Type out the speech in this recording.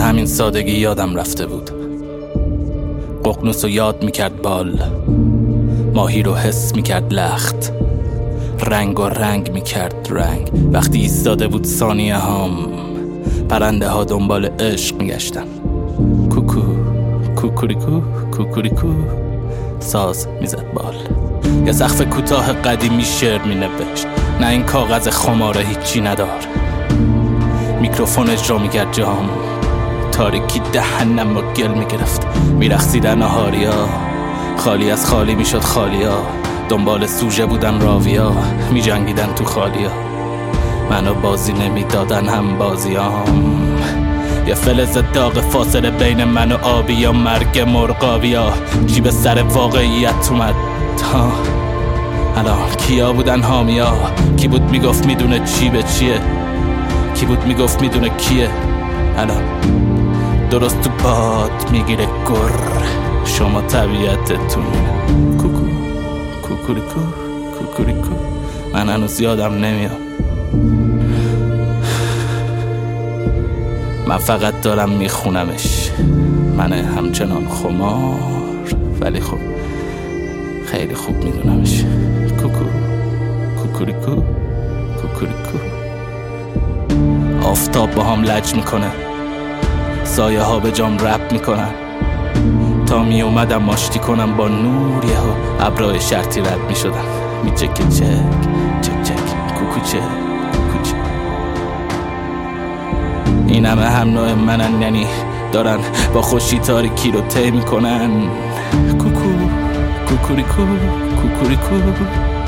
همین سادگی یادم رفته بود. ققنوس رو یاد میکرد بال، ماهی رو حس میکرد لخت، رنگ و رنگ میکرد رنگ. وقتی ایستاده بود ثانیه هام، پرنده ها دنبال عشق میگشتن. کوکو کوکوریکو کوکوریکو ساز میزد بال. یه سقف کوتاه قدیمی شعر مینوشت، نه این کاغذ خماره هیچی ندار. میکروفون اجرا میکرد جام، تاریکی دهنم رو گل میگرفت. میرقصیدن آهاریا، خالی از خالی میشد خالیا. دنبال سوژه بودن راویا، میجنگیدن تو خالیا. منو بازی نمیدادن هم بازیام. یه فلز داغ فاصله بین من و آبیا، مرگ مرغابیا. جیب سر واقعیت اومد. الان کیا بودن حامیا؟ کی بود میگفت میدونه چی به چیه؟ کی بود میگفت میدونه کیه؟ الان درست تو باد میگیره گر. شما طبیعتتون کوکو کوکوریکو کوکوریکو. من هنوز یادم نمیاد. من فقط دارم میخونمش. من همچنان خمار، ولی خب خیلی خوب میدونمش. کوکو کوکوریکو کوکوریکو. آفتاب با هم لج میکنه، سایه ها به جام رپ میکنن. تا می اومدم ماشتی کنم با نور، یهو ابرای شرطی رد میشدن. می چک چک چک چک کوکو چک کوکو چک. این همه هم نوع منن، یعنی دارن با خوشی تاریکی رو طی میکنن. کوکو کوکوریکو کوکوریکو.